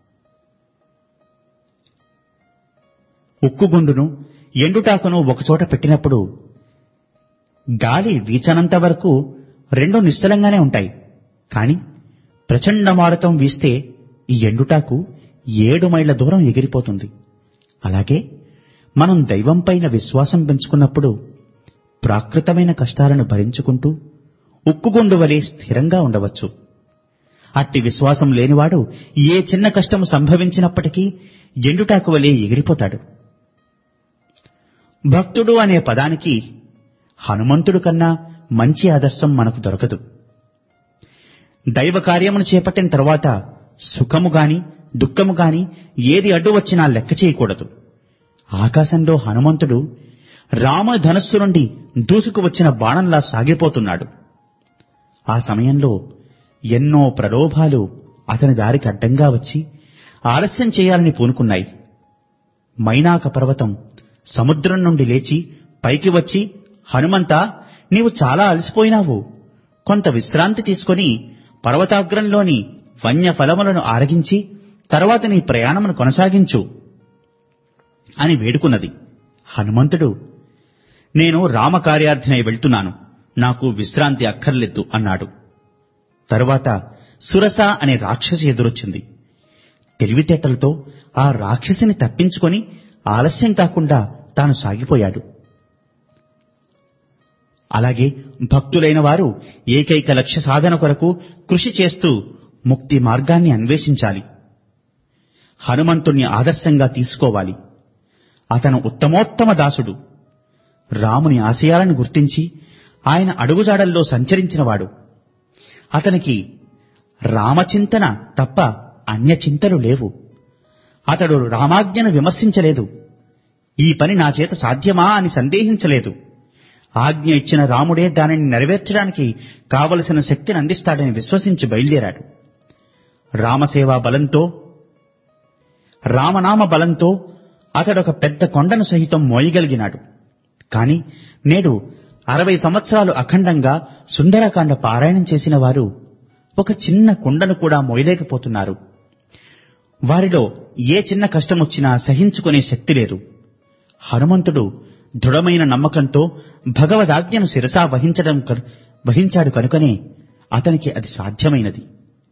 ఉక్కుగుండును, ఎండుటాకును ఒకచోట పెట్టినప్పుడు గాలి వీచనంత వరకు రెండు నిశ్చలంగానే ఉంటాయి. కాని ప్రచండ మారుతం వీస్తే ఈ ఎండుటాకు ఏడు మైళ్ల దూరం ఎగిరిపోతుంది. అలాగే మనం దైవంపైన విశ్వాసం పెంచుకున్నప్పుడు ప్రాకృతమైన కష్టాలను భరించుకుంటూ ఉక్కుగుండు వలె స్థిరంగా ఉండవచ్చు. అట్టి విశ్వాసం లేనివాడు ఏ చిన్న కష్టము సంభవించినప్పటికీ ఎండుటాకు వలె ఎగిరిపోతాడు. భక్తుడు అనే పదానికి హనుమంతుడు కన్నా మంచి ఆదర్శం మనకు దొరకదు. దైవ కార్యమును చేపట్టిన తరువాత సుఖము గాని దుఃఖము గాని ఏది అడ్డు వచ్చినా లెక్క చేయకూడదు. ఆకాశంలో హనుమంతుడు రామ ధనస్సు నుండి దూసుకు వచ్చిన బాణంలా సాగిపోతున్నాడు. ఆ సమయంలో ఎన్నో ప్రలోభాలు అతని దారికి అడ్డంగా వచ్చి ఆలస్యం చేయాలని పూనుకున్నాయి. మైనాక పర్వతం సముద్రం నుండి లేచి పైకి వచ్చి, హనుమంతా, నీవు చాలా అలసిపోయినావు, కొంత విశ్రాంతి తీసుకొని పర్వతాగ్రంలోని వన్య ఫలములను ఆరగించి తర్వాత నీ ప్రయాణమును కొనసాగించు అని వేడుకున్నది. హనుమంతుడు, నేను రామకార్యార్థినై వెళ్తున్నాను, నాకు విశ్రాంతి అక్కర్లేదు అన్నాడు. తరువాత సురస అనే రాక్షసి ఎదురొచ్చింది. తెలివితేటలతో ఆ రాక్షసిని తప్పించుకొని ఆలస్యం కాకుండా తాను సాగిపోయాడు. అలాగే భక్తులైన వారు ఏకైక లక్ష్య సాధన కొరకు కృషి చేస్తూ ముక్తి మార్గాన్ని అన్వేషించాలి. హనుమంతుణ్ణి ఆదర్శంగా తీసుకోవాలి. అతను ఉత్తమోత్తమ దాసుడు. రాముని ఆశయాలను గుర్తించి ఆయన అడుగుజాడల్లో సంచరించినవాడు. అతనికి రామచింతన తప్ప అన్యచింతలు లేవు. అతడు రామాజ్ఞను విమర్శించలేదు. ఈ పని నా చేత సాధ్యమా అని సందేహించలేదు. ఆజ్ఞ ఇచ్చిన రాముడే దానిని నెరవేర్చడానికి కావలసిన శక్తిని అందిస్తాడని విశ్వసించి బయలుదేరాడు. రామసేవా బలంతో, రామనామ బలంతో అతడొక పెద్ద కొండను సహితం మోయగలిగినాడు. కాని నేడు అరవై సంవత్సరాలు అఖండంగా సుందరకాండ పారాయణం చేసిన వారు ఒక చిన్న కొండను కూడా మోయలేకపోతున్నారు. వారిలో ఏ చిన్న కష్టమొచ్చినా సహించుకునే శక్తి లేదు. హనుమంతుడు దృఢమైన నమ్మకంతో భగవదాజ్ఞను శిరసా వహించడం వహించాడు కనుకనే అతనికి అది సాధ్యమైనది.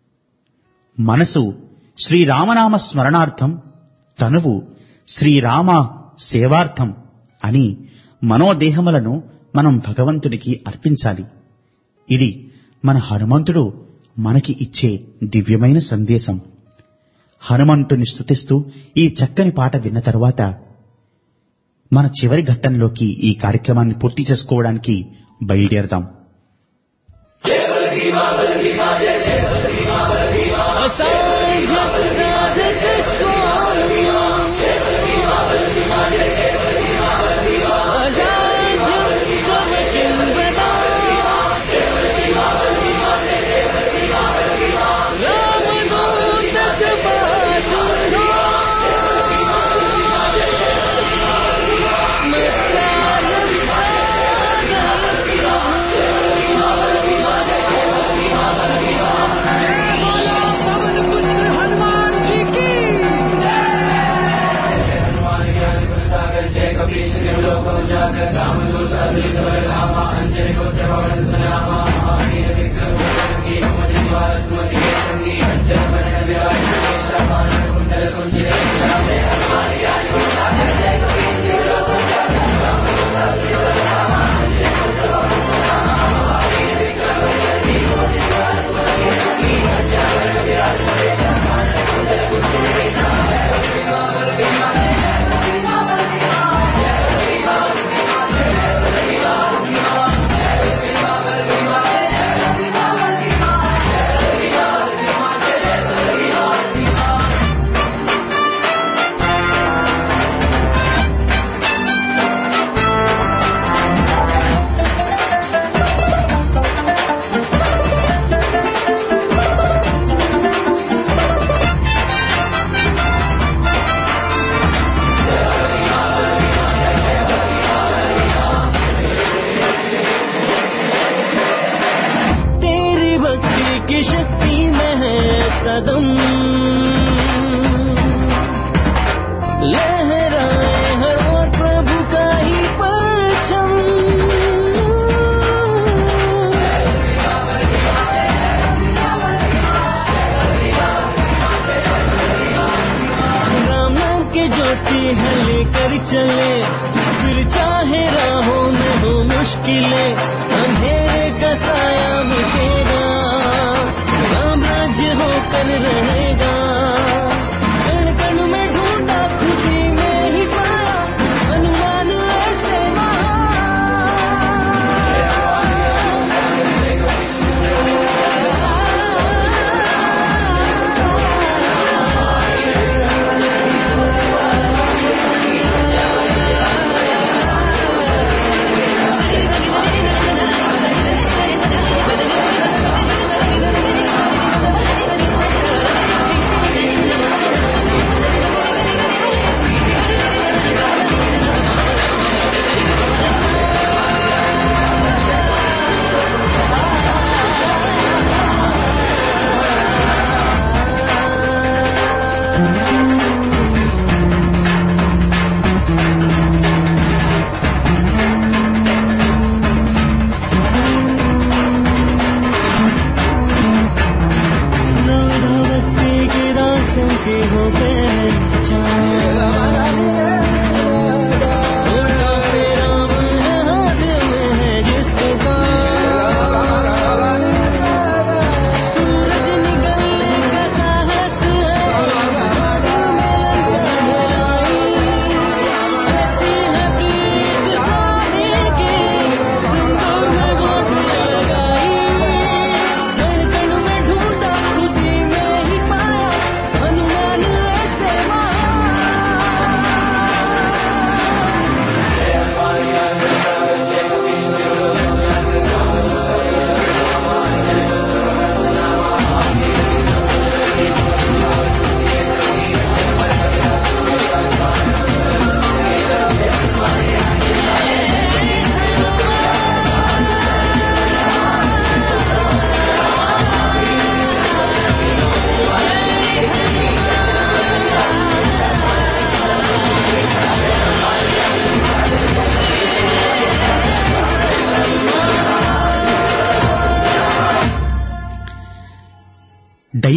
మనసు శ్రీరామనామ స్మరణార్థం, తనువు శ్రీరామ సేవార్థం అని మనోదేహములను మనం భగవంతునికి అర్పించాలి. ఇది మన హనుమంతుడు మనకి ఇచ్చే దివ్యమైన సందేశం. హనుమంతుని స్తుతిస్తూ ఈ చక్కని పాట విన్న తరువాత మన చివరి ఘట్టంలోకి ఈ కార్యక్రమాన్ని పూర్తి చేసుకోవడానికి బయలుదేరదాం. अंधेरे का साया मिटेगा, राम राज्य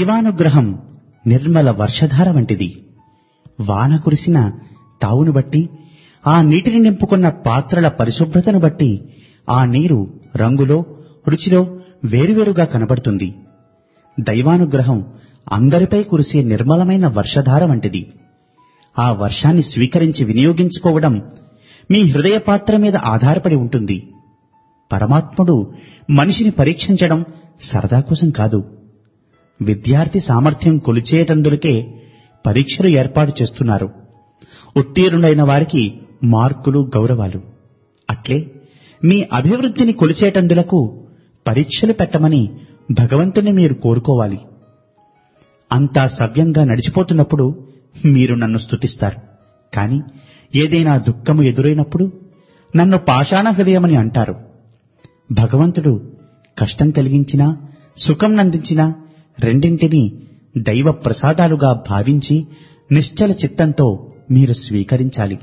దైవానుగ్రహం నిర్మల వర్షధార వంటిది. వాన కురిసిన తావును బట్టి, ఆ నీటిని నింపుకున్న పాత్రల పరిశుభ్రతను బట్టి ఆ నీరు రంగులో, రుచిలో వేరువేరుగా కనబడుతుంది. దైవానుగ్రహం అందరిపై కురిసే నిర్మలమైన వర్షధార వంటిది. ఆ వర్షాన్ని స్వీకరించి వినియోగించుకోవడం మీ హృదయ పాత్ర మీద ఆధారపడి ఉంటుంది. పరమాత్ముడు మనిషిని పరీక్షించడం సరదా కోసం కాదు. విద్యార్థి సామర్థ్యం కొలిచేటందులకే పరీక్షలు ఏర్పాటు చేస్తున్నారు. ఉత్తీర్ణులైన వారికి మార్కులు, గౌరవాలు. అట్లే మీ అభివృద్ధిని కొలిచేటందులకు పరీక్షలు పెట్టమని భగవంతుని మీరు కోరుకోవాలి. అంతా సవ్యంగా నడిచిపోతున్నప్పుడు మీరు నన్ను స్తుతిస్తారు. కాని ఏదైనా దుఃఖము ఎదురైనప్పుడు నన్ను పాషాణ హృదయమని అంటారు. భగవంతుడు కష్టం కలిగించినా, సుఖం నందించినా రెండింటినీ దైవ ప్రసాదాలుగా భావించి నిశ్చల చిత్తంతో మీరు స్వీకరించాలి.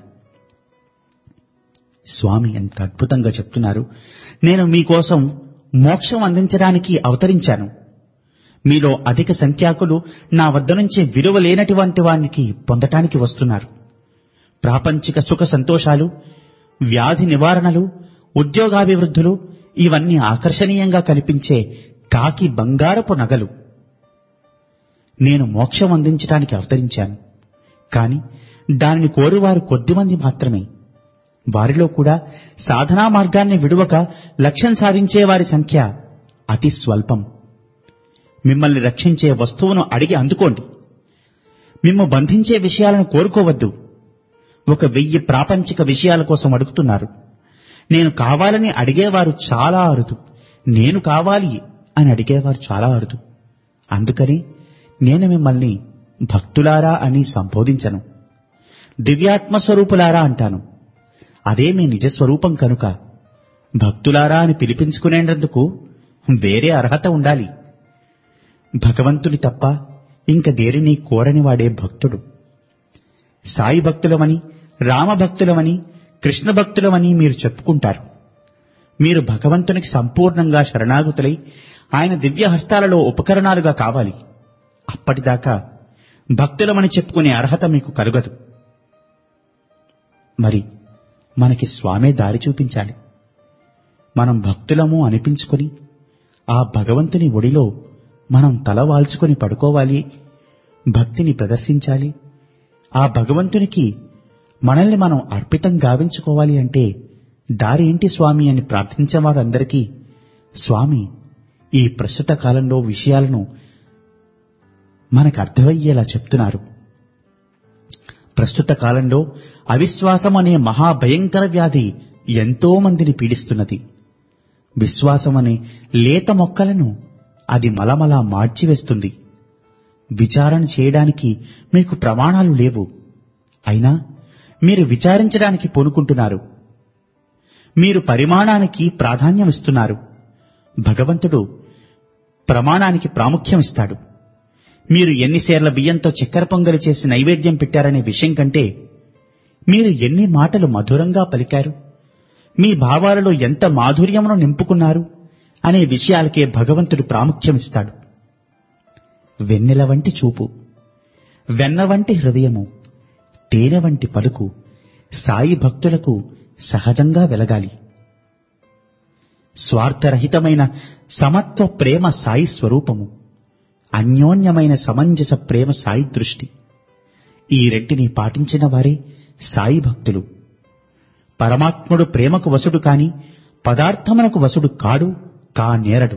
స్వామి ఎంత అద్భుతంగా చెప్తున్నారు. నేను మీకోసం మోక్షం అందించడానికి అవతరించాను. మీలో అధిక సంఖ్యాకులు నా వద్ద నుంచి విలువ లేనటువంటి వానికి పొందటానికి వస్తున్నారు. ప్రాపంచిక సుఖ సంతోషాలు, వ్యాధి నివారణలు, ఉద్యోగాభివృద్ధులు ఇవన్నీ ఆకర్షణీయంగా కనిపించే కాకి బంగారపు నగలు. నేను మోక్షం అందించడానికి అవతరించాను. కాని దానిని కోరువారు కొద్దిమంది మాత్రమే. వారిలో కూడా సాధనా మార్గాన్ని విడువక లక్ష్యం సాధించే వారి సంఖ్య అతి స్వల్పం. మిమ్మల్ని రక్షించే వస్తువును అడిగి అందుకోండి. మిమ్ము బంధించే విషయాలను కోరుకోవద్దు. ఒక వెయ్యి ప్రాపంచిక విషయాల కోసం అడుగుతున్నారు. నేను కావాలని అడిగేవారు చాలా అరుదు. నేను కావాలి అని అడిగేవారు చాలా అరుదు. అందుకని నేను మిమ్మల్ని భక్తులారా అని సంబోధించను. దివ్యాత్మస్వరూపులారా అంటాను. అదే మీ నిజస్వరూపం కనుక భక్తులారా అని పిలిపించుకునేందుకు వేరే అర్హత ఉండాలి. భగవంతుని తప్ప ఇంక దేనిని కోరని వాడే భక్తుడు. సాయి భక్తులమని, రామభక్తులమని, కృష్ణ భక్తులమని మీరు చెప్పుకుంటారు. మీరు భగవంతునికి సంపూర్ణంగా శరణాగతులై ఆయన దివ్య హస్తాలలో ఉపకరణాలుగా కావాలి. అప్పటిదాకా భక్తులమని చెప్పుకునే అర్హత మీకు కలుగదు. మరి మనకి స్వామే దారి చూపించాలి. మనం భక్తులము అనిపించుకొని ఆ భగవంతుని ఒడిలో మనం తల వాల్చుకొని పడుకోవాలి, భక్తిని ప్రదర్శించాలి. ఆ భగవంతునికి మనల్ని మనం అర్పితం గావించుకోవాలి అంటే దారి ఏంటి స్వామి అని ప్రార్థించేవారందరికీ స్వామి ఈ ప్రస్తుత కాలంలో విషయాలను మనకు అర్థమయ్యేలా చెప్తున్నారు. ప్రస్తుత కాలంలో అవిశ్వాసం అనే మహాభయంకర వ్యాధి ఎంతో మందిని పీడిస్తున్నది. విశ్వాసం అనే లేత మొక్కలను అది మలమలా మార్చివేస్తుంది. విచారణ చేయడానికి మీకు ప్రమాణాలు లేవు. అయినా మీరు విచారించడానికి పూనుకుంటున్నారు. మీరు పరిమాణానికి ప్రాధాన్యమిస్తున్నారు. భగవంతుడు ప్రమాణానికి ప్రాముఖ్యమిస్తాడు. మీరు ఎన్నిసేర్ల బియ్యంతో చక్కెర పొంగలి చేసి నైవేద్యం పెట్టారనే విషయం కంటే మీరు ఎన్ని మాటలు మధురంగా పలికారు, మీ భావాలలో ఎంత మాధుర్యమును నింపుకున్నారు అనే విషయాలకే భగవంతుడు ప్రాముఖ్యమిస్తాడు. వెన్నెల వంటి చూపు, వెన్న వంటి హృదయము, తేనె వంటి పలుకు సాయి భక్తులకు సహజంగా వెలగాలి. స్వార్థరహితమైన సమత్వ ప్రేమ సాయి స్వరూపము, అన్యోన్యమైన సమంజస ప్రేమ సాయి దృష్టి. ఈ రెంటిని పాటించిన వారే సాయి భక్తులు. పరమాత్ముడు ప్రేమకు వసుడు కాని పదార్థమునకు వసుడు కాడు, కానేరడు.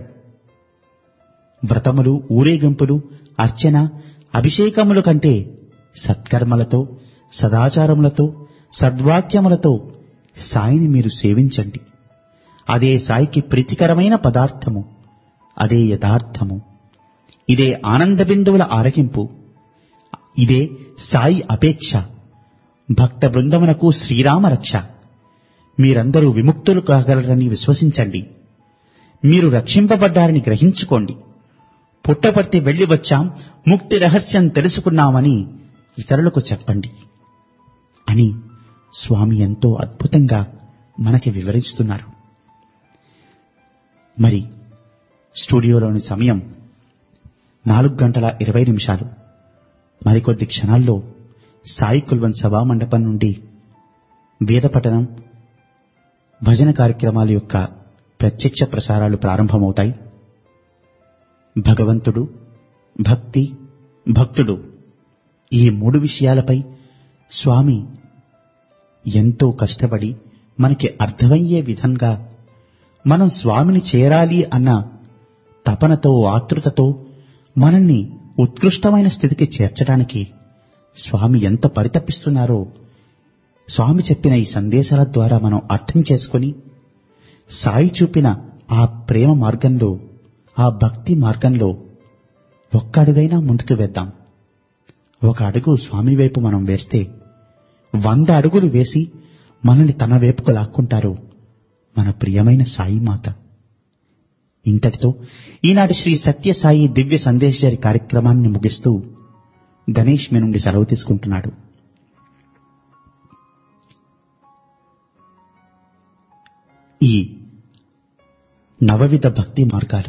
వ్రతములు, ఊరేగింపులు, అర్చన, అభిషేకముల కంటే సత్కర్మలతో, సదాచారములతో, సద్వాక్యములతో సాయిని మీరు సేవించండి. అదే సాయికి ప్రీతికరమైన పదార్థము, అదే యథార్థము. ఇదే ఆనంద బిందువుల ఆరగింపు. ఇదే సాయి అపేక్ష. భక్త బృందమునకు శ్రీరామ రక్ష. మీరందరూ విముక్తులు కాగలరని విశ్వసించండి. మీరు రక్షింపబడ్డారని గ్రహించుకోండి. పుట్టపర్తి వెళ్లి వచ్చాం, ముక్తి రహస్యం తెలుసుకున్నామని ఇతరులకు చెప్పండి అని స్వామి ఎంతో అద్భుతంగా మనకి వివరిస్తున్నారు. మరి స్టూడియోలోని సమయం నాలుగు గంటల ఇరవై నిమిషాలు. మరికొద్ది క్షణాల్లో సాయి కుల్వన్ సభామండపం నుండి వేద పఠనం, భజన కార్యక్రమాల యొక్క ప్రత్యక్ష ప్రసారాలు ప్రారంభమవుతాయి. భగవంతుడు, భక్తి, భక్తుడు ఈ మూడు విషయాలపై స్వామి ఎంతో కష్టపడి మనకి అర్థమయ్యే విధంగా మనం స్వామిని చేరాలి అన్న తపనతో, ఆతృతతో మనల్ని ఉత్కృష్టమైన స్థితికి చేర్చడానికి స్వామి ఎంత పరితపిస్తున్నారో స్వామి చెప్పిన ఈ సందేశాల ద్వారా మనం అర్థం చేసుకుని సాయి చూపిన ఆ ప్రేమ మార్గంలో, ఆ భక్తి మార్గంలో ఒక్క అడుగైనా ముందుకు వేద్దాం. ఒక అడుగు స్వామి వైపు మనం వేస్తే వంద అడుగులు వేసి మనల్ని తన వైపుకు లాక్కుంటారు మన ప్రియమైన సాయి మాత. ఇంతటితో ఈనాటి శ్రీ సత్యసాయి దివ్య సందేశజరి కార్యక్రమాన్ని ముగిస్తూ గణేష్ మీ నుండి సెలవు తీసుకుంటున్నాడు. ఈ నవవిధ భక్తి మార్గాలు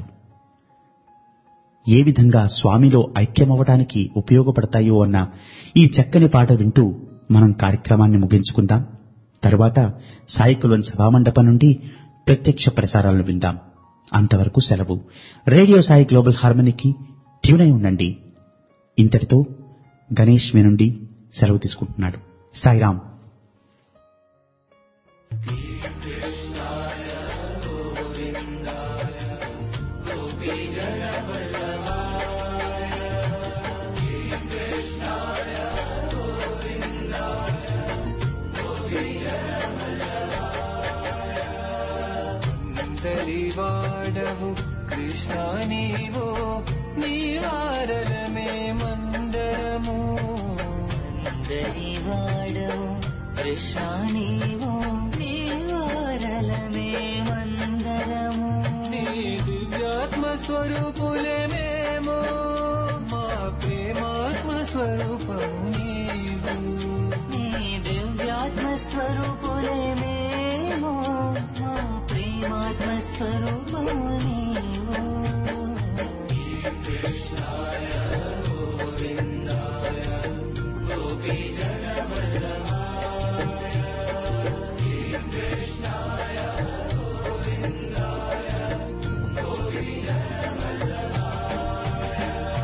ఏ విధంగా స్వామిలో ఐక్యమవ్వడానికి ఉపయోగపడతాయో అన్న ఈ చక్కని పాట వింటూ మనం కార్యక్రమాన్ని ముగించుకుందాం. తరువాత సాయి కుల్వన్ సభామండపం నుండి ప్రత్యక్ష ప్రసారాలను విందాం. అంతవరకు సెలవు. రేడియో సాయి గ్లోబల్ హార్మనీకి ట్యూన్ అయి ఉండండి. ఇంతటితో గణేష్ మీ నుండి సెలవు తీసుకుంటున్నాడు. సాయిరాం. వాడవు కృష్ణ నీవో నీవారలమే మందరము, అందరి వాడవు కృష్ణ నీవో నీవారలమే మందరము, నీ దివ్యాత్మ స్వరూపులే మేము, మా ప్రేమాత్మ స్వరూపము నీవు, నీ దివ్యాత్మ స్వరూపులే మేము, మా ప్రేమాత్మ స్వరూపము నీవు. కృష్ణాయ గోవిందాయ గోపీ జనవల్లభాయ, కృష్ణాయ గోవిందాయ గోపీ జనవల్లభాయ.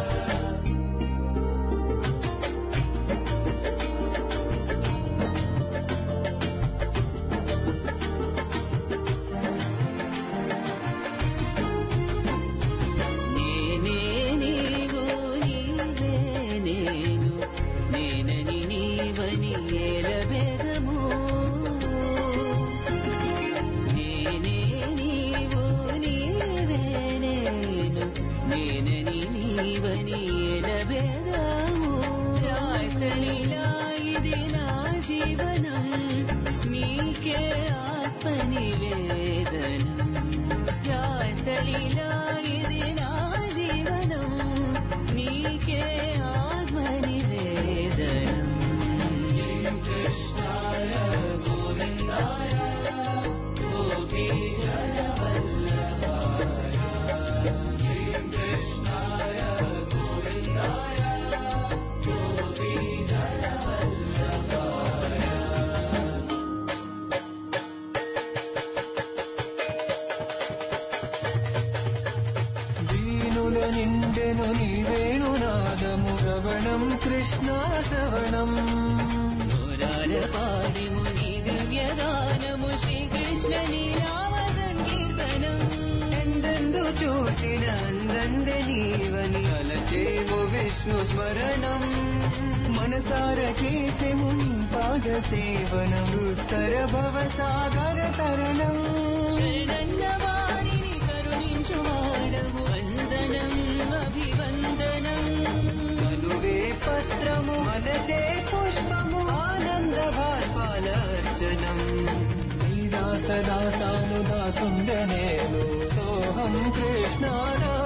నిండెను నీ వేణునాదము శ్రవణం కృష్ణ శ్రవణం, నోరాల పాడిము నీ దివ్యగానము శ్రీకృష్ణ నీ నామ సంకీర్తనం, ఎందెందు చూసిన అందందె నీవని అలచేము విష్ణు స్మరణం, మనసార చేసెము నీ పాద సేవనం, దుస్తర భవ సాగర తరణం, శరణన్న వారిని కరుణించువాడవు వందనం అభివందనం, కనువే పత్రము మనసే పుష్పము ఆనంద భాష్పాలర్చనం, నీదాసదాసాను దాసుండనేను సోహం కృష్ణ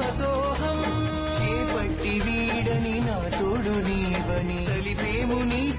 దాసోహం, చేపట్టి వీడని నా తోడు నీవని కలిపేము నీ